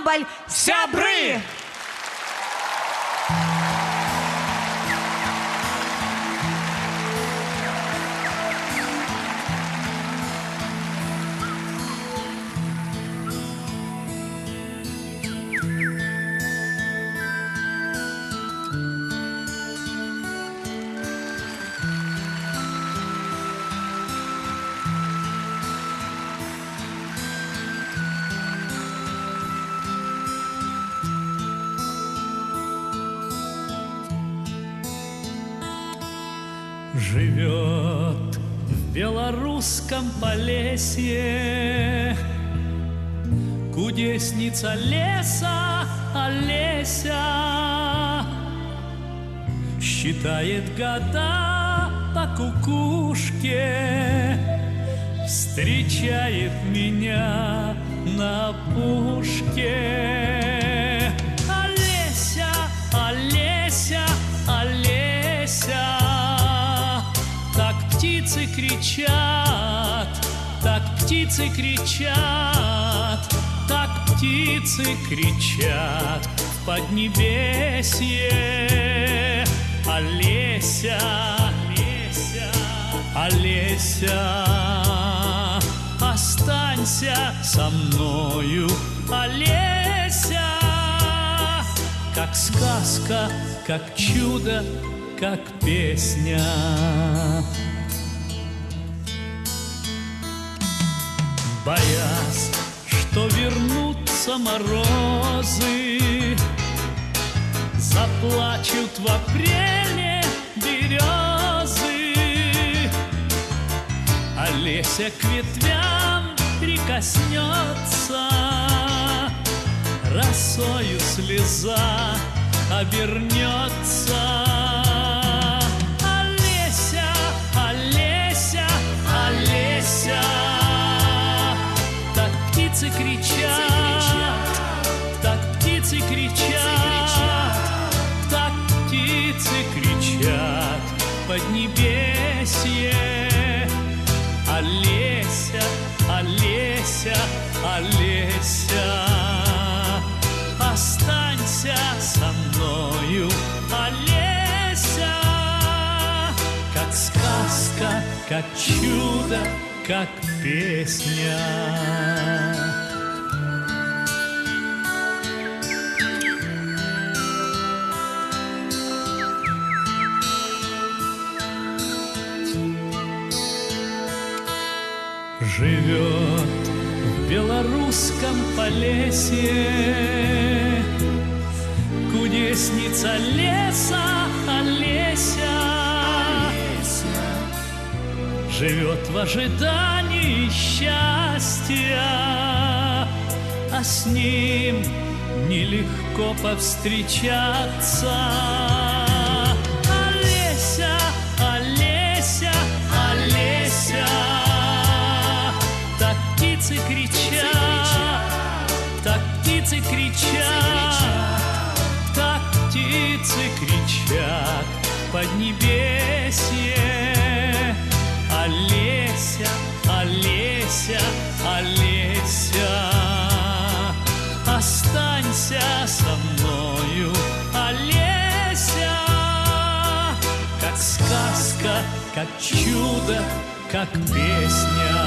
ансамбль «Сябры». Живет в белорусском Полесье кудесница леса Олеся. Считает года по кукушке, встречает меня на опушке. Олеся, Олеся, Олеся. Так птицы кричат, так птицы кричат, так птицы кричат в поднебесье. Олеся, Олеся, Олеся, останься со мною, Олеся. Как сказка, как чудо, как песня. Боясь, что вернутся морозы, заплачут в апреле березы. Олеся к ветвям прикоснется, росою слеза обернется. Олеся, Олеся, Олеся. Так птицы кричат, так птицы кричат, так птицы кричат в поднебесье. Олеся, Олеся, Олеся, останься со мною, Олеся. Как сказка, как чудо, как песня. Живет в белорусском Полесье кудесница леса Олеся. Живет в ожидании счастья, а с ним нелегко повстречаться. Олеся, Олеся, Олеся. Так птицы кричат, так птицы кричат, так птицы кричат в поднебесье. Олеся, Олеся, Олеся, останься со мною, Олеся. Как сказка, как чудо, как песня.